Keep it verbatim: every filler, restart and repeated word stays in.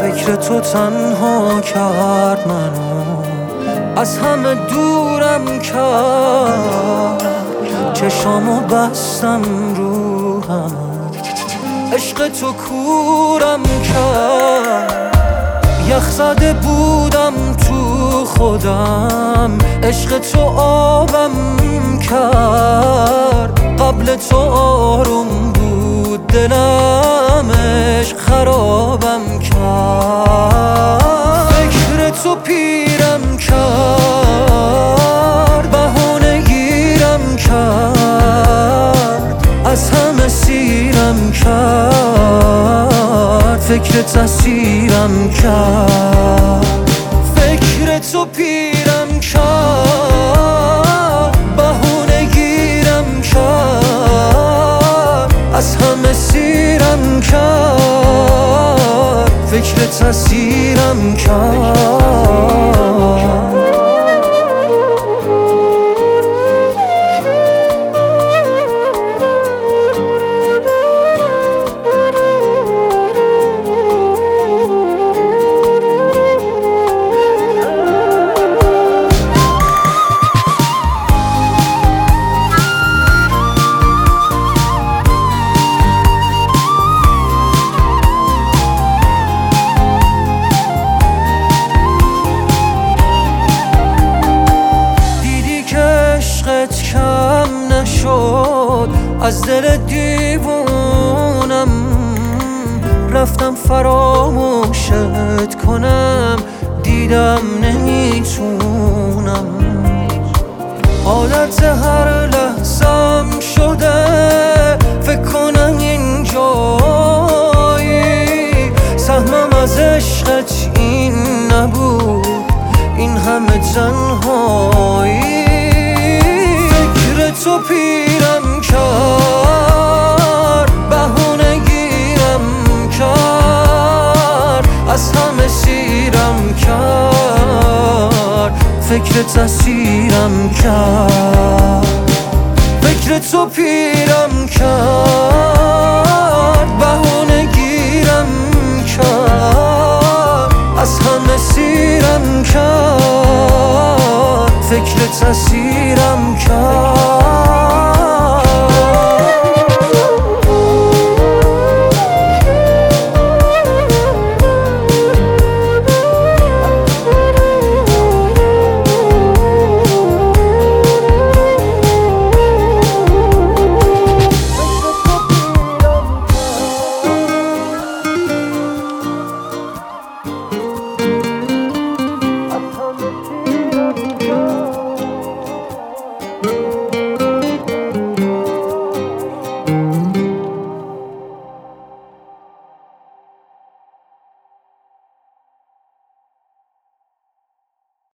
فکر تو تنها کرد منو، از همه دورم کرد. چشامو بستم رو هم، عشق تو کورم کرد. یخ زده بودم تو خودم، عشق تو آبم کرد. قبل تو آروم بود دلم، عشق خرابم کرد. فکر تو پیرم کرد، بهونه گیرم کرد. از همه سیرم کرد، فکر تسیرم کرد. فکر تو پیرم کرد، بهونه گیرم کرد. از همه سیرم کرد، فکر تسیرم کرد. کم نشد از دل دیوونم، رفتم فراموشت کنم، دیدم نمیتونم. عادت هر لحظم شده، فکر کنم اینجایی. سهمم از عشقت این نبود، این همه تنهایی. تو پیرم کرد، بهونه گیرم کرد. از همه سیرم کرد، فکر تسیرم کرد. فکر تو پیرم کرد، بهونه گیرم کرد. از همه سیرم کرد، فکر تسیرم